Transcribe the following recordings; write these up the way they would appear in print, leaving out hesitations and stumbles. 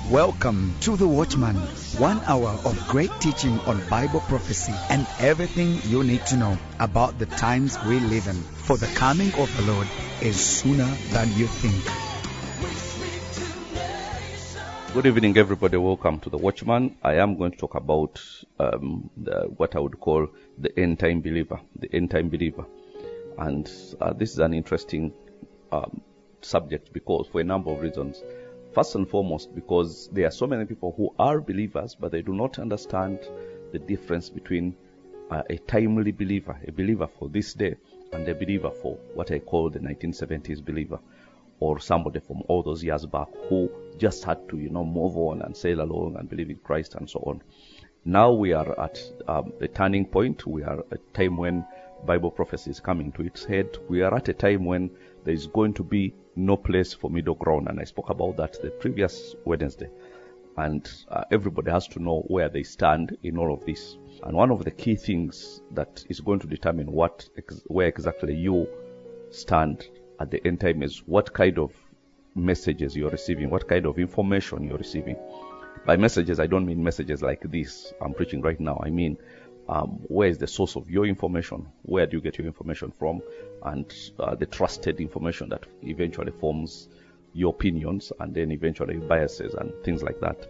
Welcome to The Watchman, 1 hour of great teaching on Bible prophecy and everything you need to know about the times we live in. For the coming of the Lord is sooner than you think. Good evening, everybody. Welcome to The Watchman. I am going to talk about what I would call the end-time believer, And this is an interesting subject because for a number of reasons. First and foremost, because there are so many people who are believers, but they do not understand the difference between a timely believer, a believer for this day, and a believer for what I call the 1970s believer, or somebody from all those years back who just had to, move on and sail along and believe in Christ and so on. Now we are at a turning point. We are at a time when Bible prophecy is coming to its head. We are at a time when there is going to be no place for middle ground, and I spoke about that the previous Wednesday. And everybody has to know where they stand in all of this. And one of the key things that is going to determine where exactly you stand at the end time is what kind of messages you're receiving, what kind of information you're receiving. By messages, I don't mean messages like this I'm preaching right now. I mean, where is the source of your information? Where do you get your information from? And the trusted information that eventually forms your opinions and then eventually biases and things like that.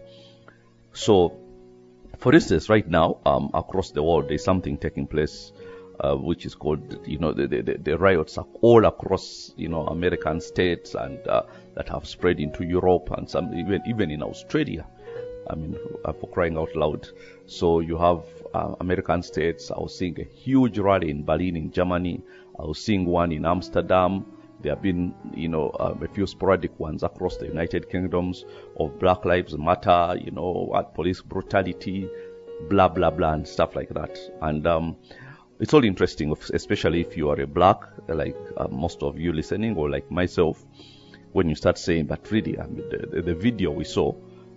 So, for instance, right now, across the world, there's something taking place which is called, the riots are all across, American states and that have spread into Europe and some even in Australia. I mean, for crying out loud. So you have American states. I was seeing a huge rally in Berlin in Germany. I was seeing one in Amsterdam. There have been, a few sporadic ones across the United Kingdoms of Black Lives Matter, police brutality, blah, blah, blah, and stuff like that. And it's all interesting, especially if you are a black, like most of you listening, or like myself, when you start saying, but really, I mean, the video we saw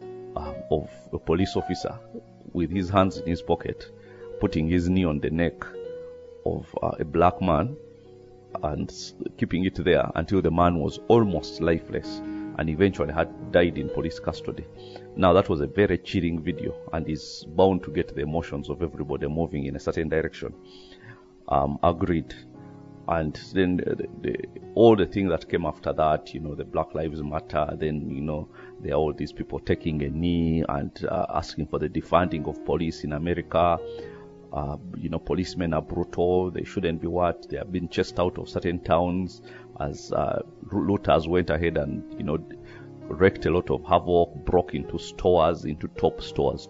of a police officer with his hands in his pocket, putting his knee on the neck of a black man and keeping it there until the man was almost lifeless and eventually had died in police custody. Now that was a very chilling video and is bound to get the emotions of everybody moving in a certain direction. Agreed. And then all the things that came after that, the Black Lives Matter, then, there are all these people taking a knee and asking for the defunding of police in America. Policemen are brutal. They shouldn't be They have been chased out of certain towns as looters went ahead and, wreaked a lot of havoc, broke into stores, into top stores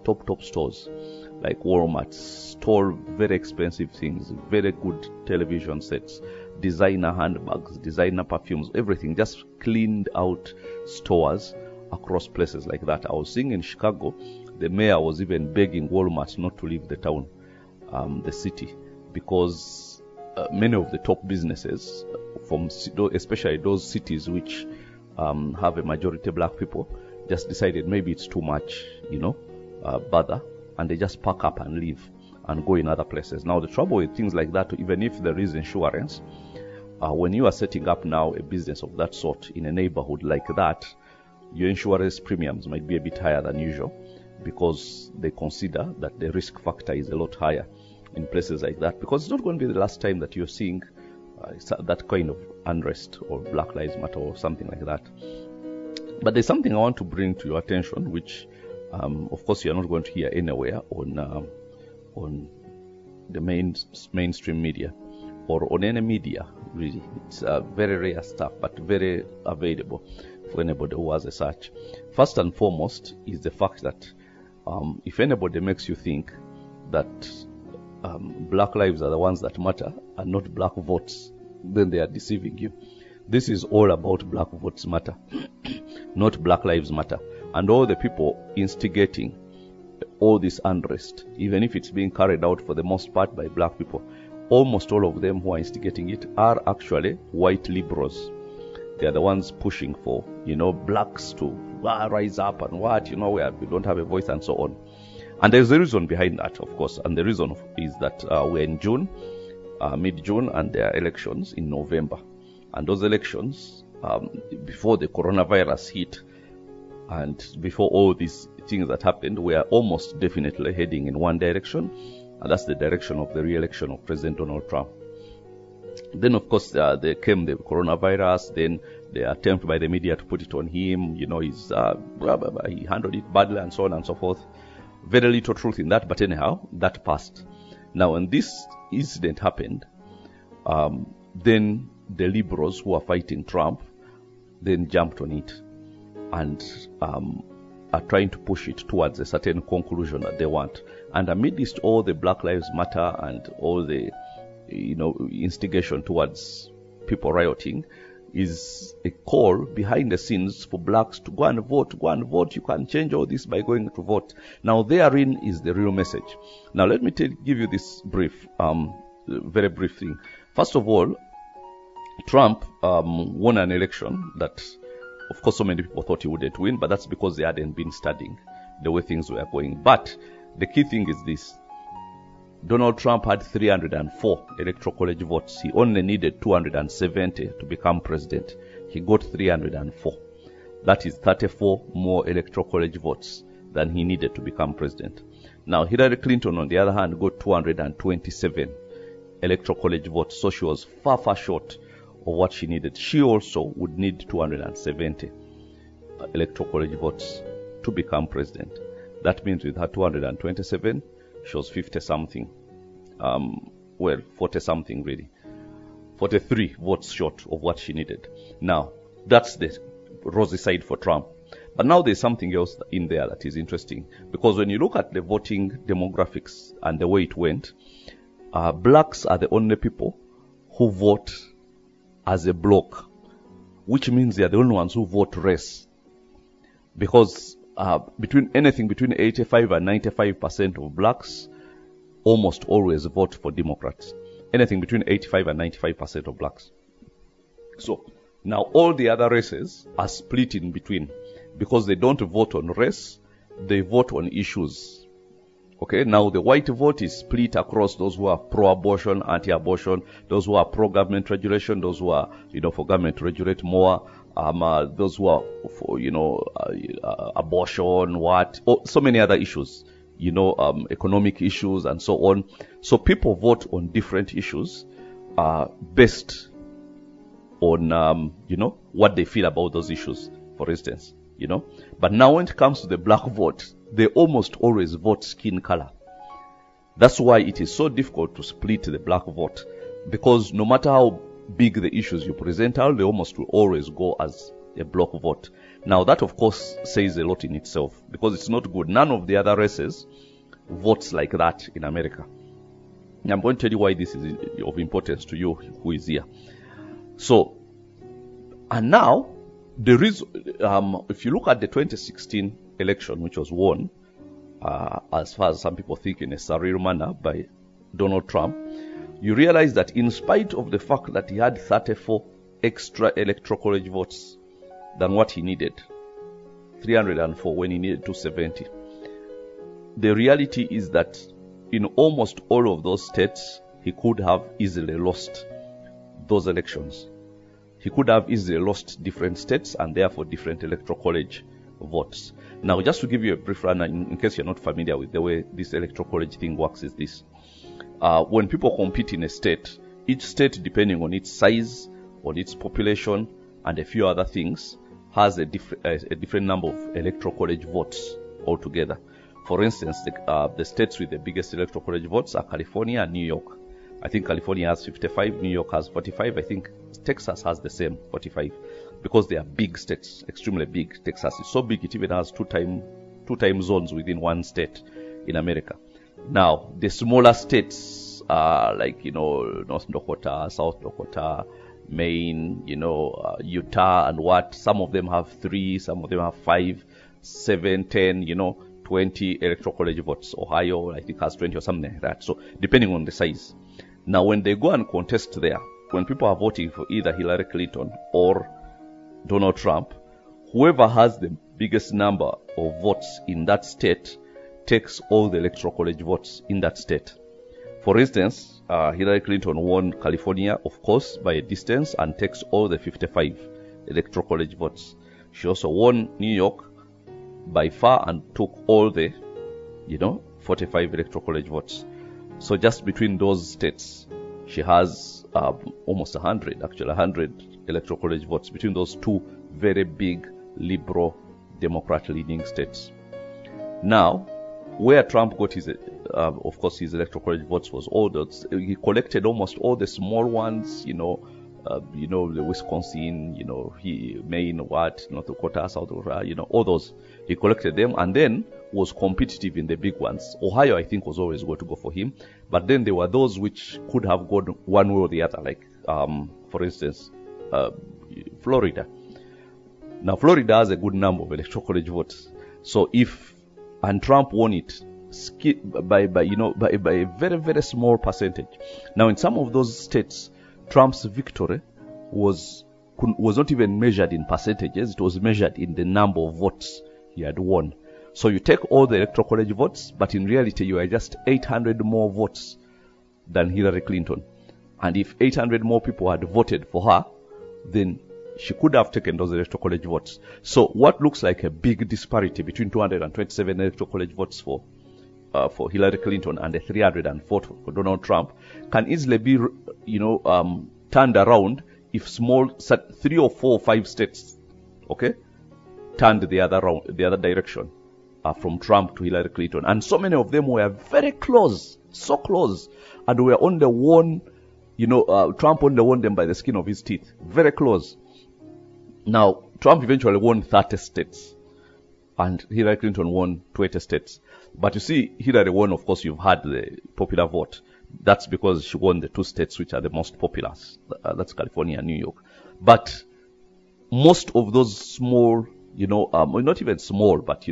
like Walmart, stole very expensive things, very good television sets, designer handbags, designer perfumes, everything, just cleaned out stores across places like that. I was seeing in Chicago, the mayor was even begging Walmart not to leave the town, the city, because many of the top businesses, especially those cities which have a majority black people, just decided maybe it's too much, bother, and they just pack up and leave and go in other places. Now, the trouble with things like that, even if there is insurance, when you are setting up now a business of that sort in a neighborhood like that, your insurance premiums might be a bit higher than usual because they consider that the risk factor is a lot higher in places like that, because it's not going to be the last time that you're seeing that kind of unrest or Black Lives Matter or something like that. But there's something I want to bring to your attention, which of course you're not going to hear anywhere on the mainstream media or on any media, really. It's very rare stuff, but very available for anybody who has a search. First and foremost is the fact that if anybody makes you think that black lives are the ones that matter and not black votes, then they are deceiving you. This is all about black votes matter, not Black Lives Matter. And all the people instigating all this unrest, even if it's being carried out for the most part by black people, almost all of them who are instigating it are actually white liberals. They are the ones pushing for, blacks to rise up and we don't have a voice and so on. And there's a reason behind that, of course. And the reason is that we're in June, mid-June, and there are elections in November. And those elections, before the coronavirus hit, And before all these things that happened, we are almost definitely heading in one direction, and that's the direction of the re-election of President Donald Trump. Then, of course, there came the coronavirus, then the attempt by the media to put it on him, he handled it badly and so on and so forth. Very little truth in that, but anyhow, that passed. Now, when this incident happened, then the liberals who are fighting Trump then jumped on it and are trying to push it towards a certain conclusion that they want. And amidst all the Black Lives Matter and all the instigation towards people rioting, is a call behind the scenes for blacks to go and vote. You can change all this by going to vote. Now, therein is the real message. Now, let me give you this brief, very brief thing. First of all, Trump won an election that, of course, so many people thought he wouldn't win, but that's because they hadn't been studying the way things were going. But the key thing is this. Donald Trump had 304 electoral college votes. He only needed 270 to become president. He got 304. That is 34 more electoral college votes than he needed to become president. Now, Hillary Clinton, on the other hand, got 227 electoral college votes. So she was far, far short of what she needed. She also would need 270 electoral college votes to become president. That means with her 227, she was 50-something. 40-something really. 43 votes short of what she needed. Now, that's the rosy side for Trump. But now there's something else in there that is interesting. Because when you look at the voting demographics and the way it went, blacks are the only people who vote as a block, which means they are the only ones who vote race. Because between 85 and 95% of blacks almost always vote for Democrats. Anything between 85 and 95% of blacks. So now all the other races are split in between, because they don't vote on race, they vote on issues. Okay, now the white vote is split across those who are pro-abortion, anti-abortion, those who are pro-government regulation, those who are, for government to regulate more, those who are for, abortion, so many other issues, economic issues and so on. So people vote on different issues, based on, what they feel about those issues, for instance, But now when it comes to the black vote, they almost always vote skin color. That's why it is so difficult to split the black vote, because no matter how big the issues you present out, they almost will always go as a block vote. Now that, of course, says a lot in itself, because it's not good. None of the other races votes like that in America. And I'm going to tell you why this is of importance to you who is here. So, and now, the reason, if you look at the 2016 election, which was won, as far as some people think in a surreal manner, by Donald Trump, you realize that in spite of the fact that he had 34 extra electoral college votes than what he needed, 304 when he needed 270, the reality is that in almost all of those states, he could have easily lost those elections. He could have easily lost different states and therefore different electoral college votes. Now, just to give you a brief run, in case you're not familiar with the way this electoral college thing works, is this. When people compete in a state, each state, depending on its size, on its population, and a few other things, has a different number of electoral college votes altogether. For instance, the states with the biggest electoral college votes are California and New York. I think California has 55, New York has 45. I think Texas has the same, 45, because they are big states, extremely big. Texas is so big it even has two time zones within one state in America. Now, the smaller states are like, North Dakota, South Dakota, Maine, Utah, and what. Some of them have 3, some of them have 5, 7, 10, 20 electoral college votes. Ohio, I think, has 20 or something like that. So, depending on the size. Now, when they go and contest there, when people are voting for either Hillary Clinton or Donald Trump, whoever has the biggest number of votes in that state takes all the electoral college votes in that state. For instance, Hillary Clinton won California, of course, by a distance, and takes all the 55 electoral college votes. She also won New York by far and took all the, 45 electoral college votes. So just between those states, she has almost 100 electoral college votes between those two very big liberal Democrat-leaning states. Now, where Trump got his, of course, his electoral college votes was all those. He collected almost all the small ones, the Wisconsin, Maine, North Dakota, South Dakota, all those. He collected them and then was competitive in the big ones. Ohio, I think, was always going to go for him. But then there were those which could have gone one way or the other, like, for instance, Florida. Now, Florida has a good number of electoral college votes. So and Trump won it by a very, very small percentage. Now, in some of those states, Trump's victory was not even measured in percentages. It was measured in the number of votes he had won. So you take all the electoral college votes, but in reality, you are just 800 more votes than Hillary Clinton. And if 800 more people had voted for her, then she could have taken those electoral college votes. So what looks like a big disparity between 227 electoral college votes for Hillary Clinton and the 304 for Donald Trump can easily be, turned around if 3 or 4 or 5 states, turned the other direction, from Trump to Hillary Clinton. And so many of them were very close, so close, and were on the one, Trump only won them by the skin of his teeth, very close. Now, Trump eventually won 30 states, and Hillary Clinton won 20 states. But you see, Hillary won, of course, you've had the popular vote. That's because she won the 2 states which are the most popular. That's California and New York. But most of those small, not even small, but,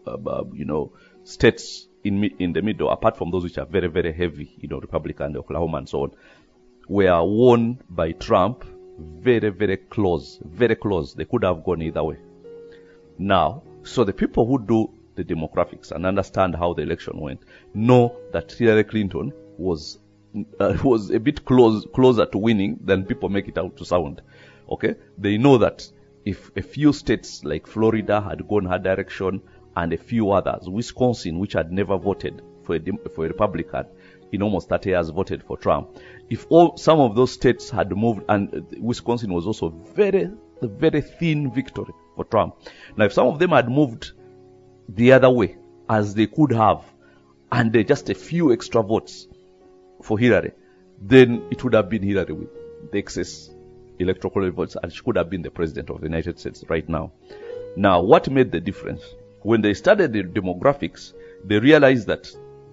states in the middle, apart from those which are very, very heavy, Republican, Oklahoma and so on, were won by Trump very, very close, very close. They could have gone either way. Now, so the people who do the demographics and understand how the election went know that Hillary Clinton was a bit closer to winning than people make it out to sound. They know that if a few states like Florida had gone her direction and a few others, Wisconsin, which had never voted for a Republican in almost 30 years, voted for Trump. If some of those states had moved, and Wisconsin was also very, very thin victory for Trump. Now, if some of them had moved the other way, as they could have, and just a few extra votes for Hillary, then it would have been Hillary with the excess electoral college votes, and she could have been the president of the United States right now. Now, what made the difference? When they studied the demographics, they realized that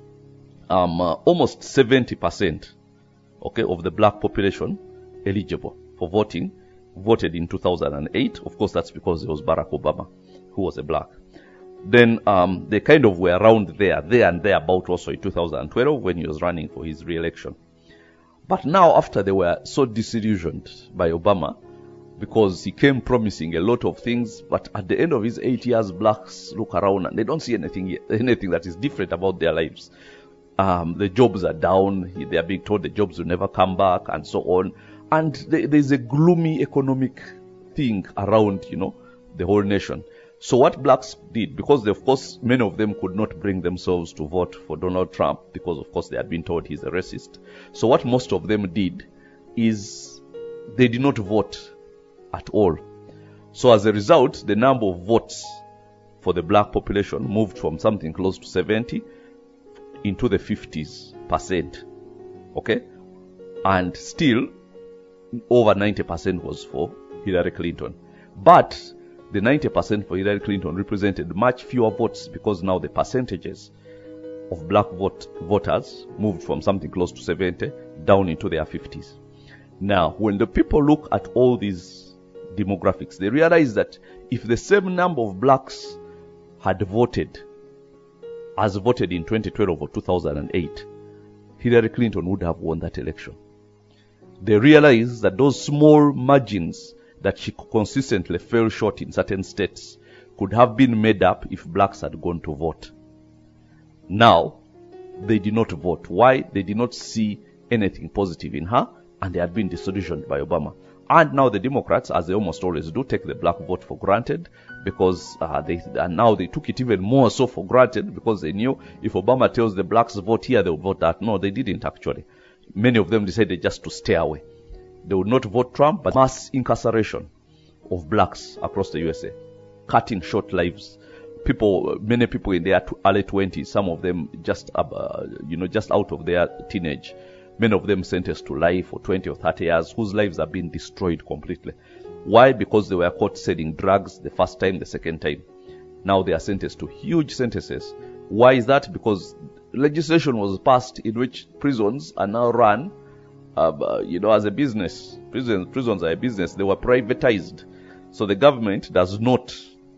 almost 70% of the black population eligible for voting voted in 2008. Of course, that's because it was Barack Obama who was a black. Then they kind of were around there and thereabout also in 2012 when he was running for his re-election. But now, after they were so disillusioned by Obama, because he came promising a lot of things, but at the end of his 8 years, blacks look around and they don't see anything that is different about their lives. The jobs are down. They are being told the jobs will never come back and so on. And there's a gloomy economic thing around, the whole nation. So what blacks did, because of course many of them could not bring themselves to vote for Donald Trump because of course they had been told he's a racist. So what most of them did is they did not vote at all. So as a result, the number of votes for the black population moved from something close to 70 into the 50%. And still over 90% was for Hillary Clinton. But the 90% for Hillary Clinton represented much fewer votes because now the percentages of black voters moved from something close to 70 down into their 50s. Now, when the people look at all these demographics, they realize that if the same number of blacks had voted as voted in 2012 or 2008, Hillary Clinton would have won that election. They realize that those small margins that she consistently fell short in certain states could have been made up if blacks had gone to vote. Now, they did not vote. Why? They did not see anything positive in her, and they had been disillusioned by Obama. And now the Democrats, as they almost always do, take the black vote for granted, because now they took it even more so for granted, because they knew if Obama tells the blacks vote here, they'll vote that. No, they didn't actually. Many of them decided just to stay away. They would not vote Trump, but mass incarceration of blacks across the USA, cutting short lives. Many people in their early 20s, some of them just out of their teenage. Many of them sentenced to life for 20 or 30 years, whose lives have been destroyed completely. Why? Because they were caught selling drugs the first time, the second time. Now they are sentenced to huge sentences. Why is that? Because legislation was passed in which prisons are now run, as a business. Prisons are a business. They were privatized. So the government does not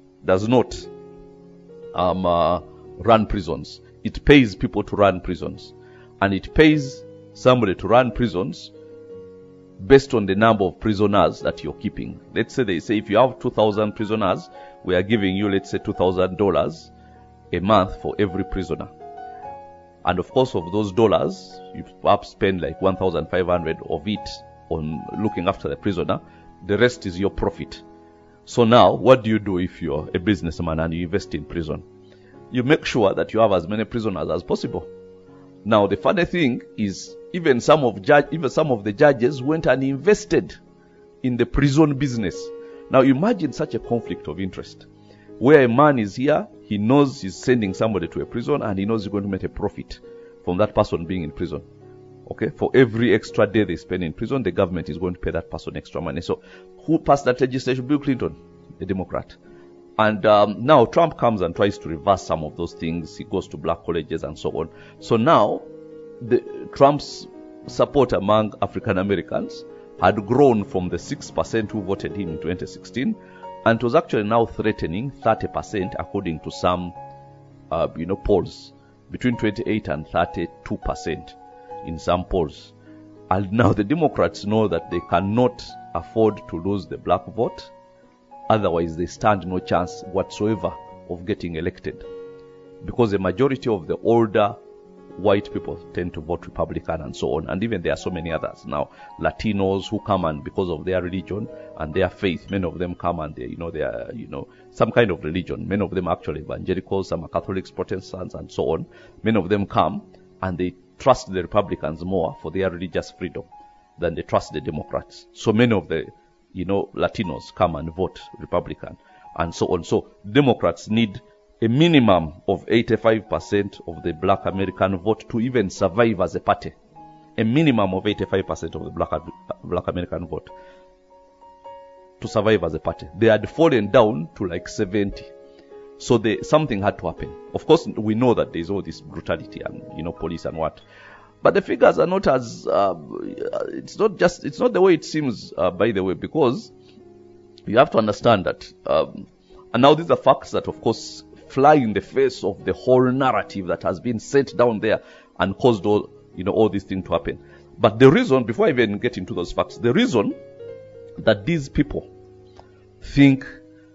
run prisons. It pays people to run prisons. And it pays somebody to run prisons based on the number of prisoners that you're keeping. Let's say they say if you have 2,000 prisoners, we are giving you, let's say, $2,000 a month for every prisoner. And of course, of those dollars, you perhaps spend like 1,500 of it on looking after the prisoner. The rest is your profit. So now, what do you do if you're a businessman and you invest in prison? You make sure that you have as many prisoners as possible. Now, the funny thing is, even some of the judges went and invested in the prison business. Now, imagine such a conflict of interest, where a man is here, he knows he's sending somebody to a prison, and he knows he's going to make a profit from that person being in prison. Okay, for every extra day they spend in prison, the government is going to pay that person extra money. So, who passed that legislation? Bill Clinton, the Democrat. And now Trump comes and tries to reverse some of those things. He goes to black colleges and so on. So now, Trump's support among African Americans had grown from the 6% who voted him in 2016, and it was actually now threatening 30% according to some polls, between 28 and 32% in some polls. And now the Democrats know that they cannot afford to lose the black vote. Otherwise, they stand no chance whatsoever of getting elected, because the majority of the older white people tend to vote Republican and so on. And even there are so many others now. Latinos who come, and because of their religion and their faith, many of them come and they are some kind of religion. Many of them are actually evangelicals, some are Catholics, Protestants, and so on. Many of them come and they trust the Republicans more for their religious freedom than they trust the Democrats. So many of the Latinos come and vote Republican and so on. So Democrats need a minimum of 85% of the black American vote to even survive as a party. A minimum of 85% of the black American vote to survive as a party. They had fallen down to like 70. So something had to happen. Of course, we know that there's all this brutality and, police and what. But the figures are not as, it's not the way it seems, by the way, because you have to understand that, and now these are facts that, of course, fly in the face of the whole narrative that has been set down there and caused all these things to happen. But the reason, before I even get into those facts, the reason that these people think,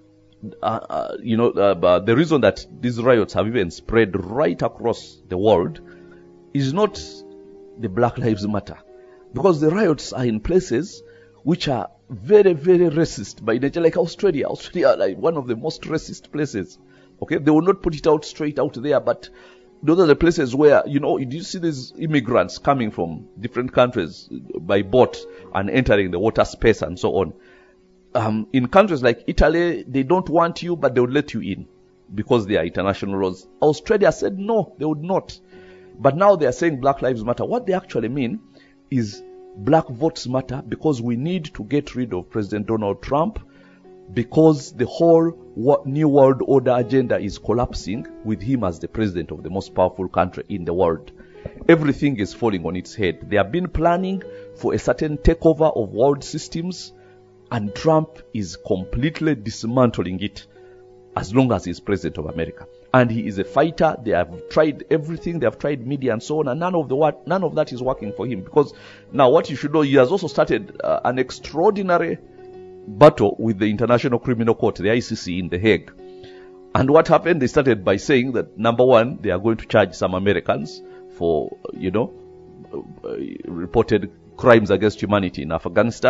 the reason that these riots have even spread right across the world is not the Black Lives Matter, because the riots are in places which are very, very racist by nature, like Australia. Australia, like one of the most racist places. Okay, they will not put it out straight out there, but those are the places where, you see these immigrants coming from different countries by boat and entering the water space and so on. In countries like Italy, they don't want you, but they would let you in because they are international laws. Australia said no, they would not. But now they are saying Black Lives Matter. What they actually mean is black votes matter, because we need to get rid of President Donald Trump, because the whole New World Order agenda is collapsing with him as the president of the most powerful country in the world. Everything is falling on its head. They have been planning for a certain takeover of world systems, and Trump is completely dismantling it as long as he's president of America. And he is a fighter. They have tried everything. They have tried media and so on, and none of that is working for him. Because now what you should know, he has also started an extraordinary battle with the International Criminal Court, the ICC in The Hague. And what happened? They started by saying that, number one, they are going to charge some Americans for, reported crimes against humanity in Afghanistan.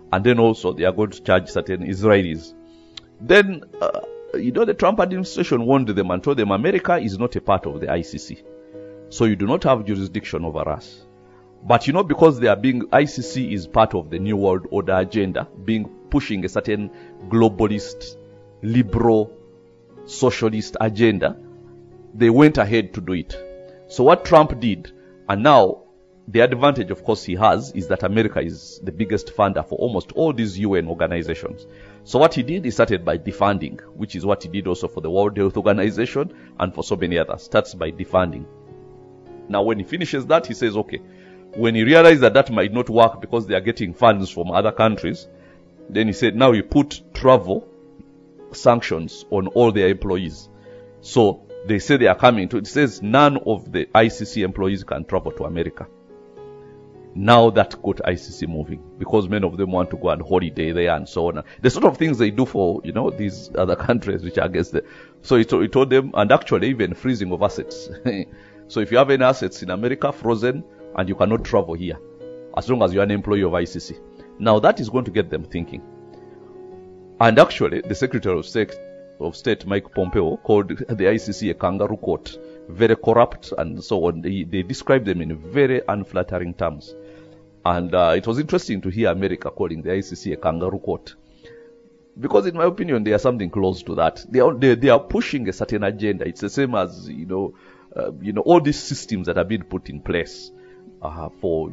And then also they are going to charge certain Israelis. Then, the Trump administration warned them and told them America is not a part of the ICC. So you do not have jurisdiction over us. But because ICC is part of the New World Order agenda, pushing a certain globalist, liberal, socialist agenda, they went ahead to do it. So what Trump did, and now the advantage, of course, he has, is that America is the biggest funder for almost all these UN organizations. So what he did, he started by defunding, which is what he did also for the World Health Organization and for so many others. Starts by defunding. Now when he finishes that, he says, okay, when he realized that might not work because they are getting funds from other countries, then he said, now he put travel sanctions on all their employees. So they say they are coming to, it says none of the ICC employees can travel to America. Now that got ICC moving because many of them want to go on holiday there and so on. The sort of things they do for, these other countries which are against them. So he told them, and actually even freezing of assets. So if you have any assets in America, frozen, and you cannot travel here, as long as you are an employee of ICC. Now that is going to get them thinking. And actually, the Secretary of State, Mike Pompeo, called the ICC a kangaroo court, very corrupt and so on. They described them in very unflattering terms. And it was interesting to hear America calling the ICC a kangaroo court. Because in my opinion, they are something close to that. They are pushing a certain agenda. It's the same as, all these systems that have been put in place for,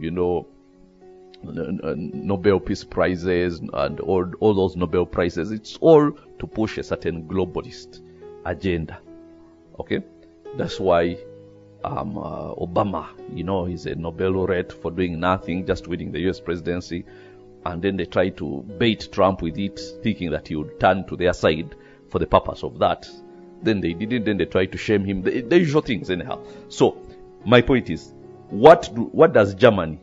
Nobel Peace Prizes and all those Nobel Prizes. It's all to push a certain globalist agenda. Okay? That's why Obama, he's a Nobel laureate for doing nothing, just winning the US presidency. And then they try to bait Trump with it, thinking that he would turn to their side for the purpose of that. Then they didn't, then they tried to shame him. The usual things anyhow. So, my point is, what does Germany,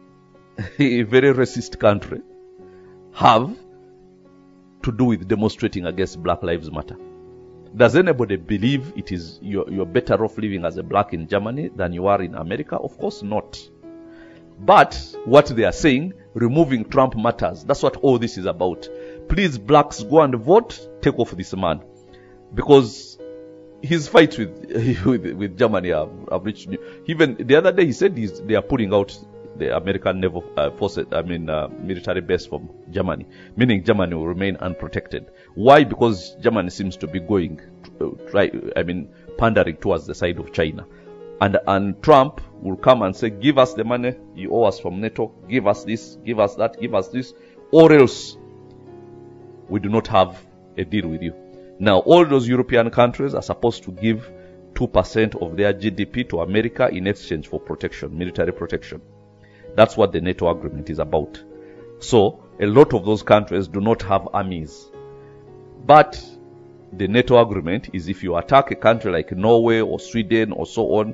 a very racist country, have to do with demonstrating against Black Lives Matter? Does anybody believe it is you're better off living as a black in Germany than you are in America? Of course not. But what they are saying, removing Trump matters. That's what all this is about. Please, blacks, go and vote. Take off this man, because his fights with Germany have reached. Even the other day, he said they are pulling out the American naval military base from Germany, meaning Germany will remain unprotected. Why? Because Germany seems to be going, pandering towards the side of China. And Trump will come and say, give us the money you owe us from NATO, give us this, give us that, give us this, or else we do not have a deal with you. Now, all those European countries are supposed to give 2% of their GDP to America in exchange for protection, military protection. That's what the NATO agreement is about. So, a lot of those countries do not have armies. But the NATO agreement is if you attack a country like Norway or Sweden or so on,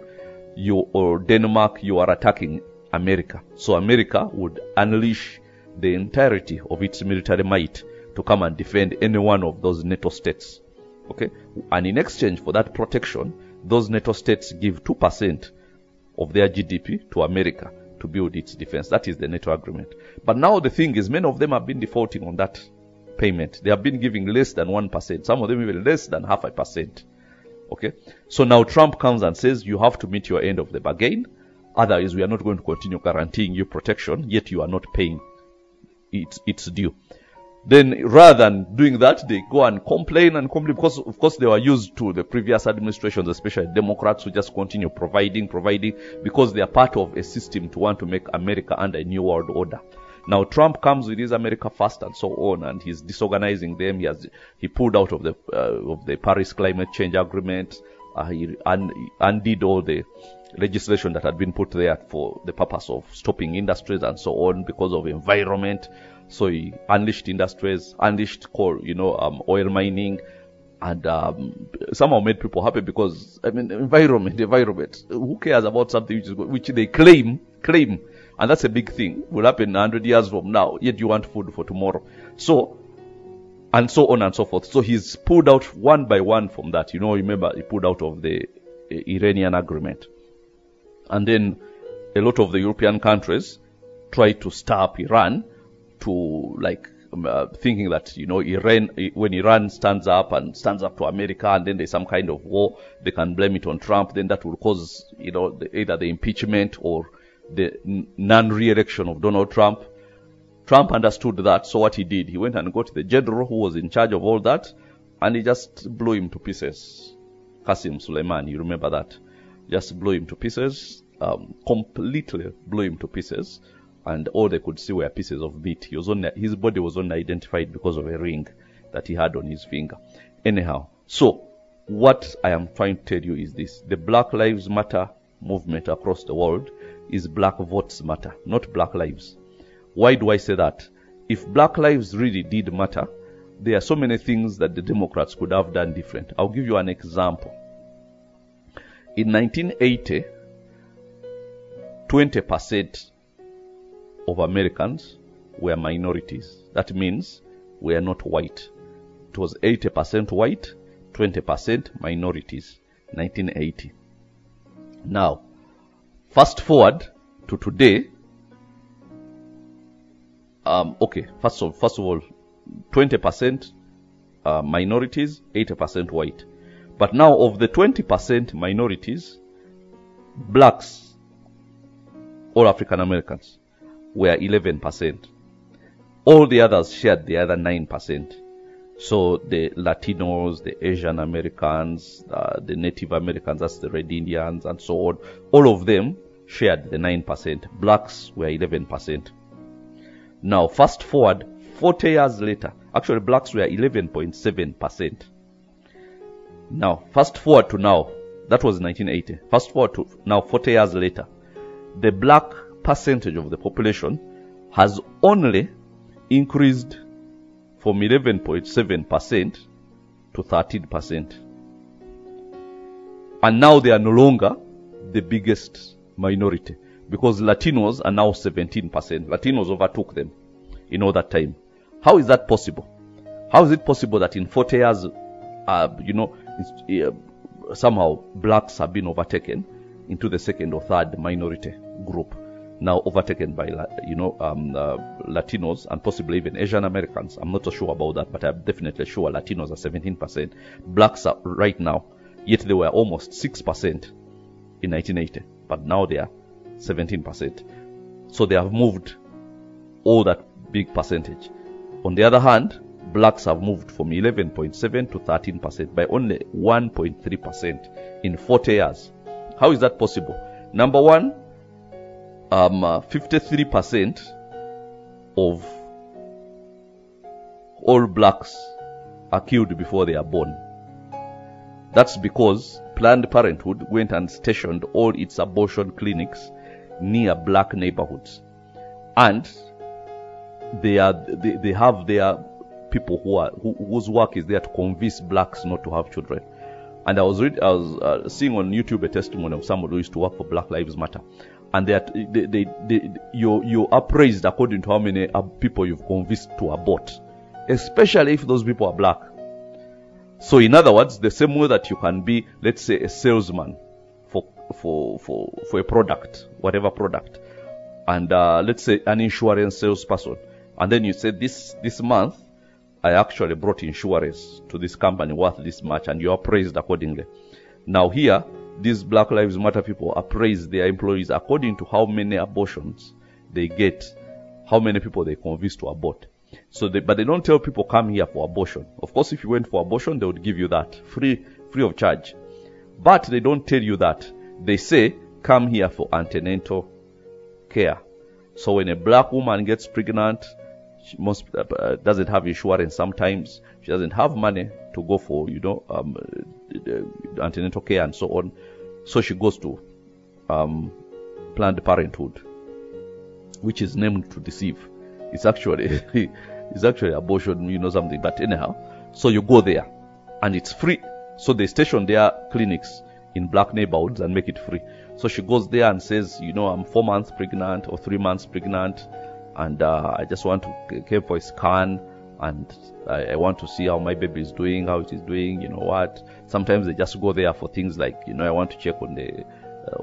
or Denmark, you are attacking America. So America would unleash the entirety of its military might to come and defend any one of those NATO states. Okay? And in exchange for that protection, those NATO states give 2% of their GDP to America to build its defense. That is the NATO agreement. But now the thing is, many of them have been defaulting on that payment. They have been giving less than 1%. Some of them even less than 0.5%. Okay? So now Trump comes and says, you have to meet your end of the bargain. Otherwise, we are not going to continue guaranteeing you protection, yet you are not paying its due. Then rather than doing that, they go and complain because of course they were used to the previous administrations, especially Democrats, who just continue providing because they are part of a system to want to make America under a new world order. Now Trump comes with his America First and so on, and he's disorganizing them. He pulled out of the Paris Climate Change Agreement. He undid all the legislation that had been put there for the purpose of stopping industries and so on because of environment. So he unleashed industries, unleashed coal, oil mining, and somehow made people happy because, environment. Who cares about something which they claim, and that's a big thing. Will happen 100 years from now, yet you want food for tomorrow. So, and so on and so forth. So he's pulled out one by one from that. Remember, he pulled out of the Iranian agreement. And then a lot of the European countries tried to stir up Iran to like thinking that, you know, when Iran stands up to America and then there's some kind of war, they can blame it on Trump, then that will cause, you know, either the impeachment or the non-re-election of Donald Trump. Trump understood that, so what he did, he went and got the general who was in charge of all that, and he just blew him to pieces. Qasem Soleimani, you remember that? Just blew him to pieces, completely blew him to pieces. And all they could see were pieces of meat. His body was only identified because of a ring that he had on his finger. Anyhow, so what I am trying to tell you is this. The Black Lives Matter movement across the world is Black Votes Matter, not Black Lives. Why do I say that? If Black Lives really did matter, there are so many things that the Democrats could have done different. I'll give you an example. In 1980, 20% of Americans were minorities. That means we are not white. It was 80% white, 20% minorities, 1980. Now, fast forward to today. First of all, 20% minorities, 80% white. But now of the 20% minorities, blacks, all African Americans, were 11%. All the others shared the other 9%. So the Latinos, the Asian Americans, the Native Americans, that's the Red Indians, and so on, all of them shared the 9%. Blacks were 11%. Now, fast forward 40 years later, actually blacks were 11.7%. Now, fast forward to now, that was 1980. Fast forward to now, 40 years later, the black percentage of the population has only increased from 11.7% to 13%. And now they are no longer the biggest minority because Latinos are now 17%. Latinos overtook them in all that time. How is that possible? How is it possible that in 40 years, somehow blacks have been overtaken into the second or third minority group, now overtaken by Latinos and possibly even Asian Americans? I'm not so sure about that, but I'm definitely sure Latinos are 17%. Blacks are right now, yet they were almost 6% in 1980, but now they are 17%. So they have moved all that big percentage. On the other hand, blacks have moved from 11.7 to 13% by only 1.3% in 40 years. How is that possible? Number one, 53% of all blacks are killed before they are born. That's because Planned Parenthood went and stationed all its abortion clinics near black neighborhoods, and they have their people whose work is there to convince blacks not to have children. And I was seeing on YouTube a testimony of someone who used to work for Black Lives Matter, and you're appraised according to how many people you've convinced to abort, especially if those people are black. So in other words, the same way that you can be, let's say, a salesman for a product, whatever product, and let's say an insurance salesperson, and then you say this month I actually brought insurance to this company worth this much, and you are praised accordingly. Now here, these Black Lives Matter people appraise their employees according to how many abortions they get, how many people they convince to abort. But they don't tell people come here for abortion. Of course, if you went for abortion, they would give you that free of charge. But they don't tell you that. They say come here for antenatal care. So when a black woman gets pregnant, she doesn't have insurance sometimes. She doesn't have money to go for, antenatal care and so on. So she goes to Planned Parenthood, which is named to deceive. It's actually abortion, something. But anyhow, so you go there, and it's free. So they station their clinics in black neighborhoods and make it free. So she goes there and says, I'm 4 months pregnant or 3 months pregnant, and I just want to come for a scan, and I want to see how my baby is doing, how it is doing, what. Sometimes they just go there for things like, I want to check on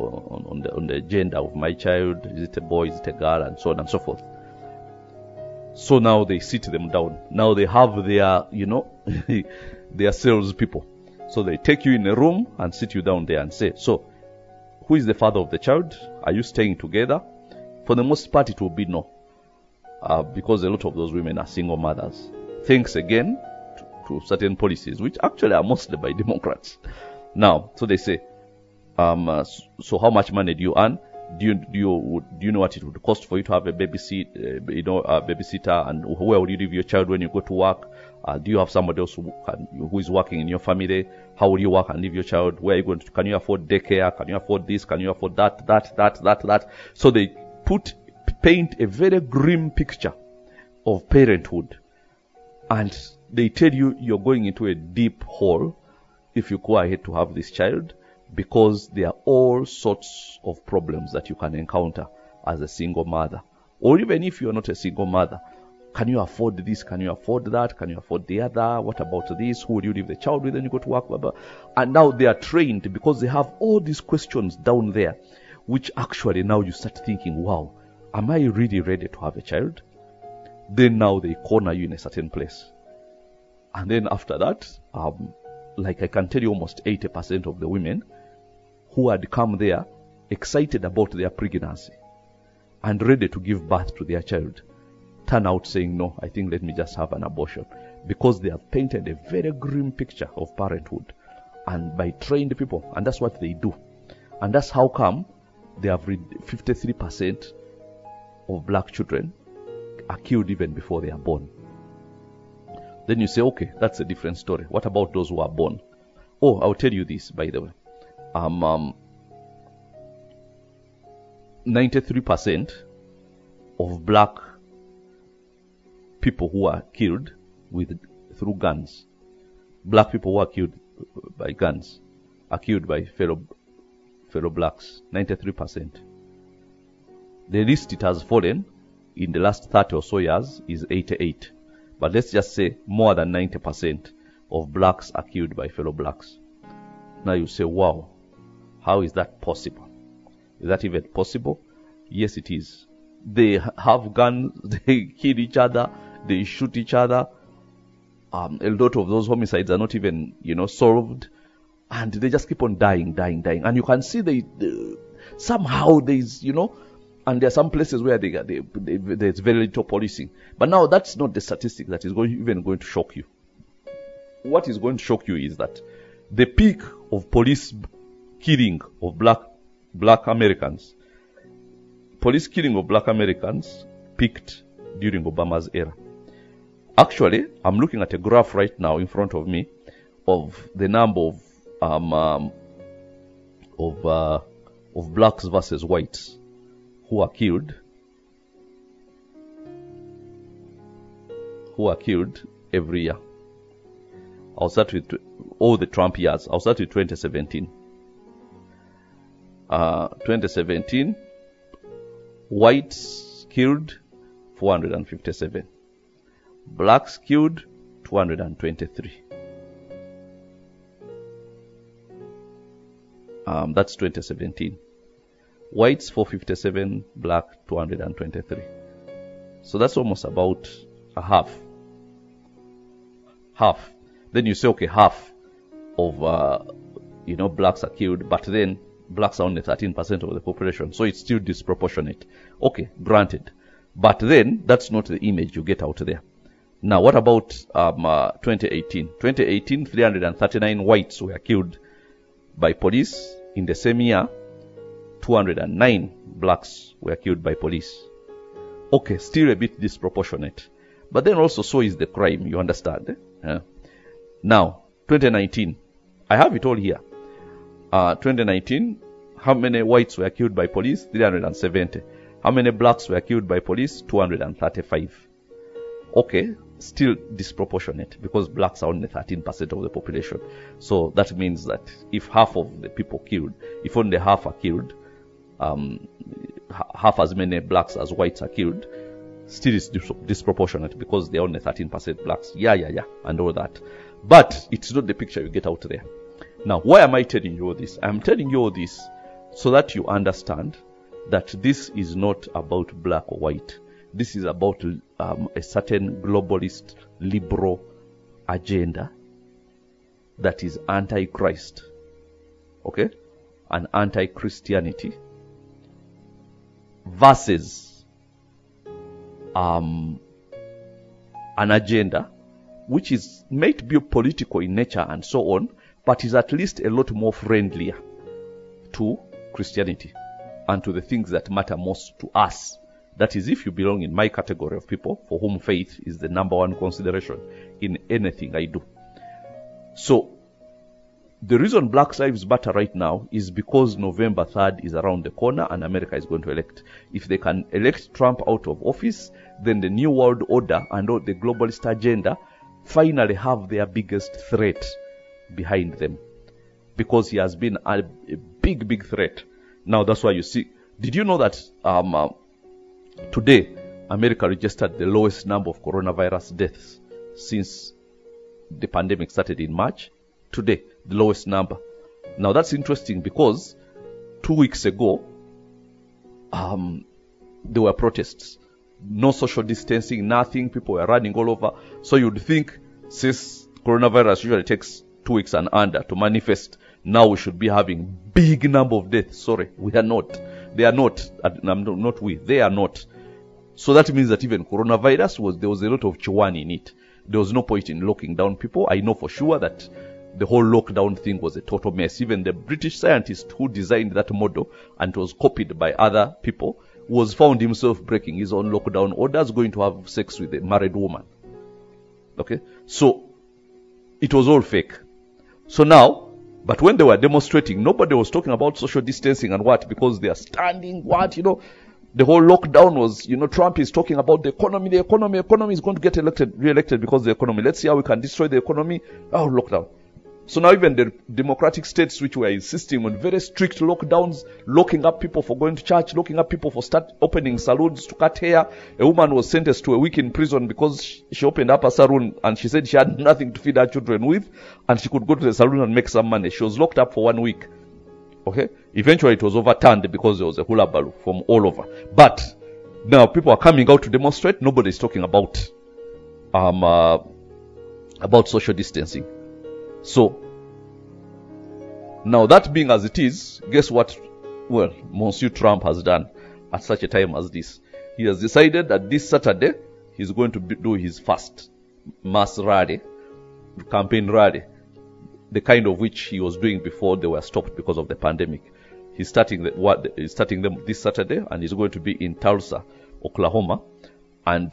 the gender of my child. Is it a boy, is it a girl, and so on and so forth. So now they sit them down. Now they have their, their sales people. So they take you in a room and sit you down there and say, so, who is the father of the child? Are you staying together? For the most part, it will be no. Because a lot of those women are single mothers. Thanks again to certain policies, which actually are mostly by Democrats. Now, so they say, so how much money do you earn? Do you know what it would cost for you to have a babysitter, and where would you leave your child when you go to work? Do you have somebody else who is working in your family? How will you work and leave your child? Where are you going to? Can you afford daycare? Can you afford this? Can you afford that? So they paint a very grim picture of parenthood, and they tell you you're going into a deep hole if you go ahead to have this child, because there are all sorts of problems that you can encounter as a single mother. Or even if you're not a single mother, can you afford this? Can you afford that? Can you afford the other? What about this? Who will you leave the child with when you go to work? Blah, blah. And now they are trained, because they have all these questions down there, which actually now you start thinking, wow, am I really ready to have a child? Then now they corner you in a certain place. And then after that, like I can tell you, almost 80% of the women who had come there excited about their pregnancy and ready to give birth to their child turn out saying, no, I think let me just have an abortion, because they have painted a very grim picture of parenthood, and by trained people, and that's what they do. And that's how come they have 53% of black children are killed even before they are born. Then you say, okay, that's a different story. What about those who are born? Oh, I'll tell you this, by the way. 93% of black people who are killed through guns, black people who are killed by guns, are killed by fellow blacks. 93%. The least it has fallen in the last 30 or so years is 88. But let's just say more than 90% of blacks are killed by fellow blacks. Now you say, wow, how is that possible? Is that even possible? Yes, it is. They have guns, they kill each other, they shoot each other. A lot of those homicides are not even, solved. And they just keep on dying. And you can see somehow there's, and there are some places where there's very little policing. But now that's not the statistic that is even going to shock you. What is going to shock you is that the peak of police killing of black Americans, police killing of black Americans peaked during Obama's era. Actually, I'm looking at a graph right now in front of me of the number of blacks versus whites who are killed every year. I'll start with all the Trump years. I'll start with 2017. 2017, whites killed 457. Blacks killed 223. That's 2017. Whites 457, black 223. So that's almost about a half. Then you say, okay, half of blacks are killed, but then blacks are only 13% of the population, so it's still disproportionate. Okay, granted. But then that's not the image you get out there. Now, what about 2018? 2018, 339 whites were killed by police. In the same year, 209 blacks were killed by police. Okay, still a bit disproportionate. But then also, so is the crime, you understand? Now, 2019, I have it all here. 2019, how many whites were killed by police? 370. How many blacks were killed by police? 235. Okay, still disproportionate, because blacks are only 13% of the population. So that means that if half of the people killed, if only half are killed, half as many blacks as whites are killed, still is disproportionate, because they're only 13% blacks. Yeah, and all that. But it's not the picture you get out there. Now, why am I telling you all this? I'm telling you all this so that you understand that this is not about black or white. This is about a certain globalist liberal agenda that is anti-Christ, okay, and anti-Christianity, versus an agenda which is might be political in nature and so on, but is at least a lot more friendlier to Christianity and to the things that matter most to us. That is, if you belong in my category of people for whom faith is the number one consideration in anything I do. So, the reason Black Lives Matter right now is because November 3rd is around the corner and America is going to elect. If they can elect Trump out of office, then the New World Order and all the globalist agenda finally have their biggest threat behind them. Because he has been a big threat. Now that's why you see, did you know that today America registered the lowest number of coronavirus deaths since the pandemic started in March? Today, the lowest number. Now that's interesting because 2 weeks ago, there were protests. No social distancing, nothing. People were running all over. So you'd think since coronavirus usually takes 2 weeks and under to manifest, now we should be having big number of deaths. Sorry, we are not. They are not. Not we. They are not. So that means that even coronavirus there was a lot of chiwan in it. There was no point in locking down people. I know for sure that the whole lockdown thing was a total mess. Even the British scientist who designed that model and was copied by other people was found himself breaking his own lockdown orders, going to have sex with a married woman. Okay? So, it was all fake. So now, but when they were demonstrating, nobody was talking about social distancing and what, because they are standing, the whole lockdown was, Trump is talking about the economy is going to get re-elected because of the economy. Let's see how we can destroy the economy. Oh, lockdown. So now even the democratic states which were insisting on very strict lockdowns, locking up people for going to church, locking up people for opening saloons to cut hair. A woman was sentenced to a week in prison because she opened up a salon and she said she had nothing to feed her children with and she could go to the salon and make some money. She was locked up for 1 week. Okay? Eventually it was overturned because there was a hullabaloo from all over. But now people are coming out to demonstrate. Nobody is talking about social distancing. So, now that being as it is, guess what? Well, Monsieur Trump has done at such a time as this. He has decided that this Saturday, he's going to do his first mass rally, campaign rally, the kind of which he was doing before they were stopped because of the pandemic. He's starting them this Saturday, and he's going to be in Tulsa, Oklahoma, and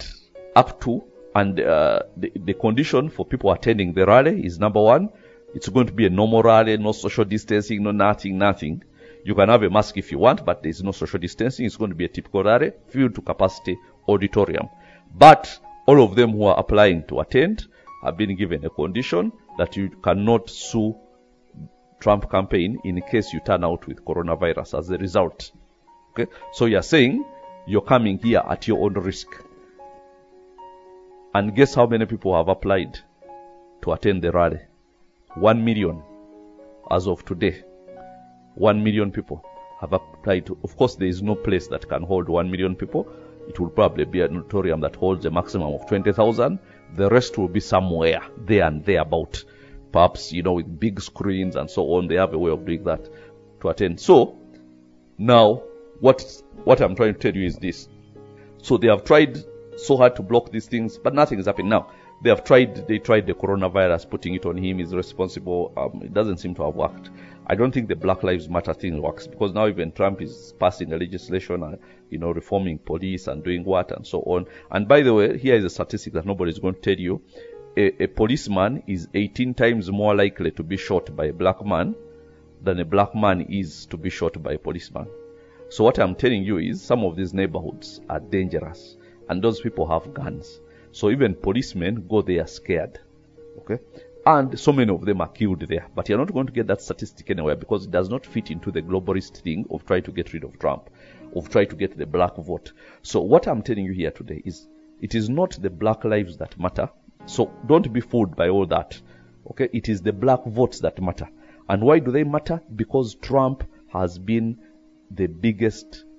the condition for people attending the rally is, number one, it's going to be a normal rally, no social distancing, no nothing. You can have a mask if you want, but there's no social distancing. It's going to be a typical rally, filled to capacity auditorium. But all of them who are applying to attend have been given a condition that you cannot sue Trump campaign in case you turn out with coronavirus as a result. Okay? So you're saying you're coming here at your own risk. And guess how many people have applied to attend the rally? 1 million as of today. 1 million people have applied to. Of course, there is no place that can hold 1 million people. It will probably be an auditorium that holds a maximum of 20,000. The rest will be somewhere there and thereabout. Perhaps, with big screens and so on. They have a way of doing that to attend. So, now, what I'm trying to tell you is this. So they have tried so hard to block these things, but nothing is happening now. They tried the coronavirus, putting it on him is responsible. It doesn't seem to have worked. I don't think the Black Lives Matter thing works, because now even Trump is passing a legislation, reforming police and doing what and so on. And by the way, here is a statistic that nobody is going to tell you. A policeman is 18 times more likely to be shot by a black man than a black man is to be shot by a policeman. So what I'm telling you is some of these neighborhoods are dangerous, and those people have guns. So even policemen go there scared. Okay? And so many of them are killed there. But you're not going to get that statistic anywhere, because it does not fit into the globalist thing of trying to get rid of Trump, of trying to get the black vote. So what I'm telling you here today is, it is not the black lives that matter. So don't be fooled by all that. Okay? It is the black votes that matter. And why do they matter? Because Trump has been the biggest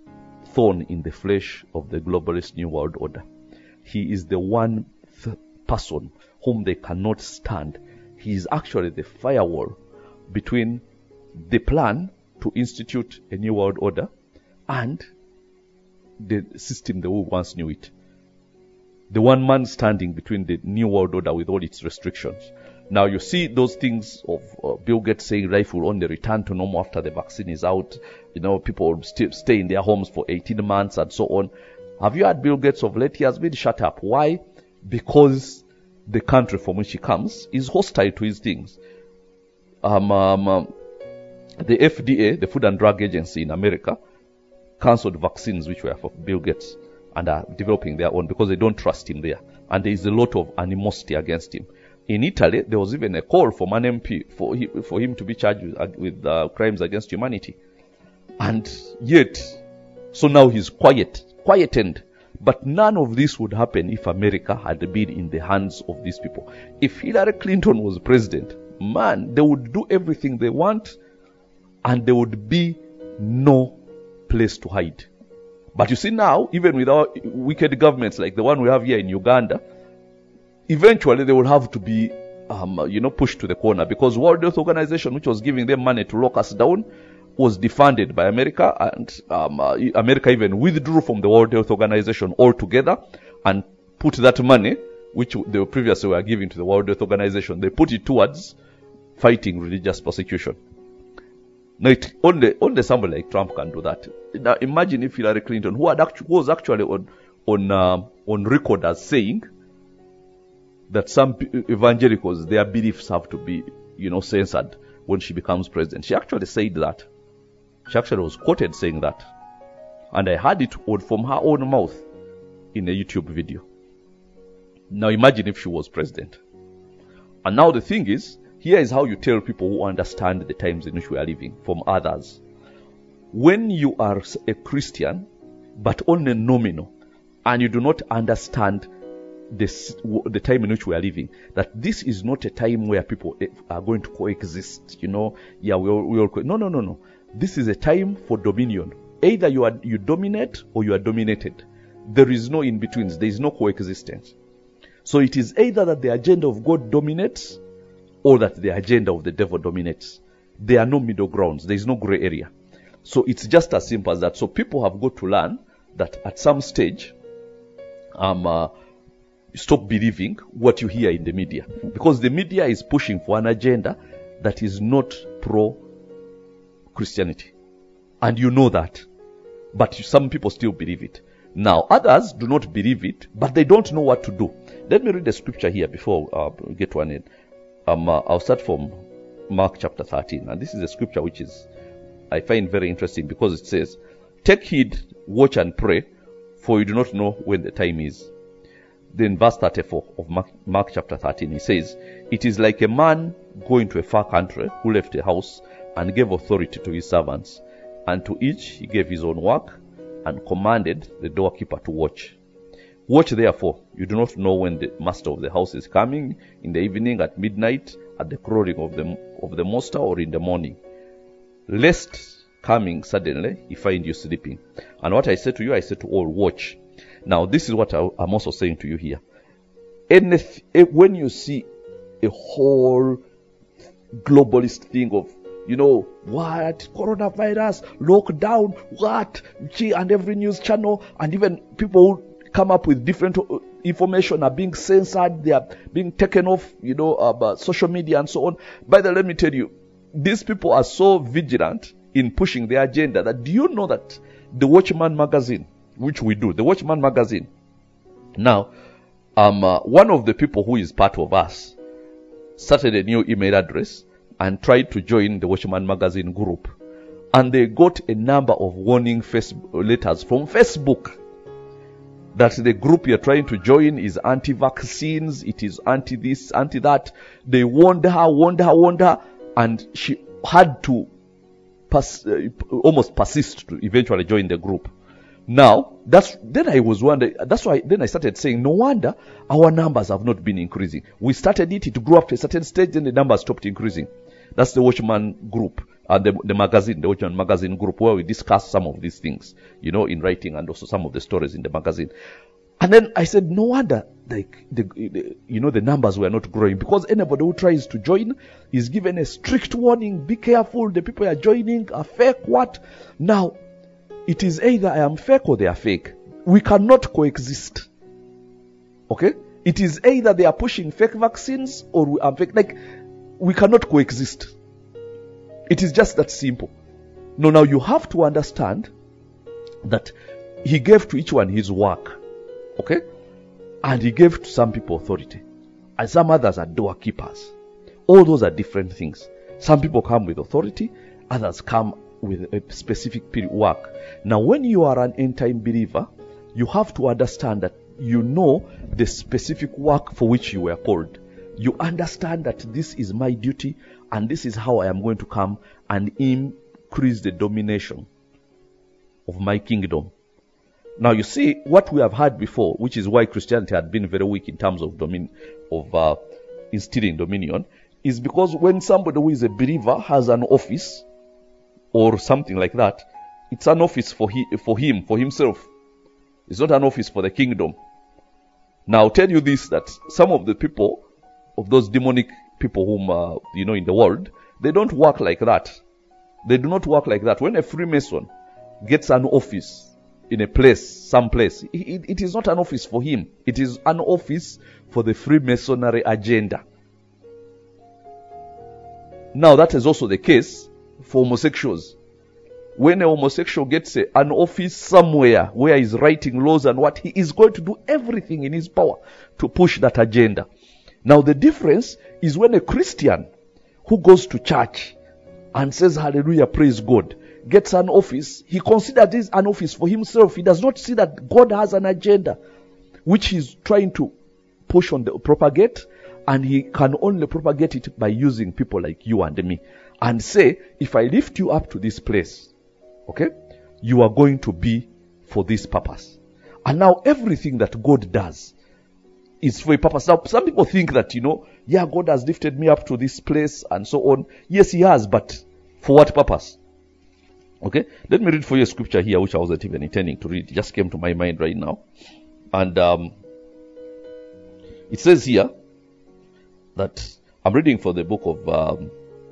thorn in the flesh of the globalist New World Order. He is the one person whom they cannot stand. He is actually the firewall between the plan to institute a New World Order and the system the way we once knew it. The one man standing between the New World Order with all its restrictions. Now you see those things of Bill Gates saying life will only return to normal after the vaccine is out. People will still stay in their homes for 18 months and so on. Have you heard Bill Gates of late? He has been shut up. Why? Because the country from which he comes is hostile to his things. The FDA, the Food and Drug Agency in America, cancelled vaccines which were for Bill Gates and are developing their own because they don't trust him there. And there is a lot of animosity against him. In Italy, there was even a call from an MP for him to be charged with crimes against humanity. And yet, so now he's quietened. But none of this would happen if America had been in the hands of these people. If Hillary Clinton was president, man, they would do everything they want and there would be no place to hide. But you see now, even with our wicked governments like the one we have here in Uganda, eventually they will have to be pushed to the corner, because World Health Organization, which was giving them money to lock us down, was defunded by America, and America even withdrew from the World Health Organization altogether and put that money, which they previously were giving to the World Health Organization, they put it towards fighting religious persecution. Now, only somebody like Trump can do that. Now, imagine if Hillary Clinton, who was actually on record as saying that some evangelicals, their beliefs have to be, censored when she becomes president. She actually said that. She actually was quoted saying that. And I heard it from her own mouth in a YouTube video. Now imagine if she was president. And now the thing is, here is how you tell people who understand the times in which we are living from others. When you are a Christian, but only nominal, and you do not understand the time in which we are living, that this is not a time where people are going to coexist, we all no. This is a time for dominion. Either you dominate or you are dominated. There is no in betweens. There is no coexistence. So it is either that the agenda of God dominates or that the agenda of the devil dominates. There are no middle grounds. There is no gray area. So it's just as simple as that. So people have got to learn that at some stage, stop believing what you hear in the media, because the media is pushing for an agenda that is not pro-Christianity, and you know that, but some people still believe it. Now others do not believe it, but they don't know what to do. Let me read the scripture here before we get to an end. I'll start from Mark chapter 13, and this is a scripture which I find very interesting, because it says, "Take heed, watch and pray, for you do not know when the time is." Then verse 34 of Mark chapter 13, he says, "It is like a man going to a far country, who left a house and gave authority to his servants, and to each he gave his own work, and commanded the doorkeeper to watch. Watch therefore, you do not know when the master of the house is coming, in the evening, at midnight, at the crowing of the master, or in the morning, lest coming suddenly he find you sleeping. And what I say to you, I say to all, watch." Now, this is what I'm also saying to you here. When you see a whole globalist thing of, what, coronavirus, lockdown, what, and every news channel, and even people who come up with different information are being censored, they are being taken off, social media and so on. By the way, let me tell you, these people are so vigilant in pushing their agenda that, do you know that the Watchman magazine, which we do, the Watchman magazine, now, one of the people who is part of us started a new email address and tried to join the Watchman magazine group, and they got a number of warning letters from Facebook that the group you're trying to join is anti-vaccines, it is anti-this, anti-that. They warned her, and she had to almost persist to eventually join the group. Now, then I was wondering, that's why then I started saying, no wonder our numbers have not been increasing. We started it grew up to a certain stage, then the numbers stopped increasing. That's the Watchman group. the magazine, the Watchman magazine group, where we discuss some of these things, in writing, and also some of the stories in the magazine. And then I said, no wonder, the numbers were not growing, because anybody who tries to join is given a strict warning. Be careful, the people you are joining are fake. What? Now, it is either I am fake or they are fake. We cannot coexist. Okay? It is either they are pushing fake vaccines or we are fake. We cannot coexist. It is just that simple. No, now you have to understand that he gave to each one his work. Okay? And he gave to some people authority. And some others are doorkeepers. All those are different things. Some people come with authority, others come with a specific period work. Now, when you are an end-time believer, you have to understand that you know the specific work for which you were called. You understand that this is my duty, and this is how I am going to come and increase the domination of my kingdom. Now you see what we have had before, which is why Christianity had been very weak in terms of instilling dominion, is because when somebody who is a believer has an office or something like that, it's an office for himself. It's not an office for the kingdom. Now I'll tell you this, that some of the people, of those demonic people whom, in the world, they don't work like that. They do not work like that. When a Freemason gets an office in a place, someplace, it is not an office for him. It is an office for the Freemasonry agenda. Now that is also the case for homosexuals. When a homosexual gets an office somewhere where he's writing laws and what, he is going to do everything in his power to push that agenda. Now the difference is when a Christian who goes to church and says hallelujah, praise God, gets an office, he considers this an office for himself. He does not see that God has an agenda which he's trying to push on the propagate, and he can only propagate it by using people like you and me, and say, if I lift you up to this place, okay, you are going to be for this purpose. And now everything that God does is for a purpose. Now some people think that, God has lifted me up to this place and so on. Yes, he has, but for what purpose? Okay, let me read for you a scripture here which I wasn't even intending to read. It just came to my mind right now. And it says here that I'm reading for the book of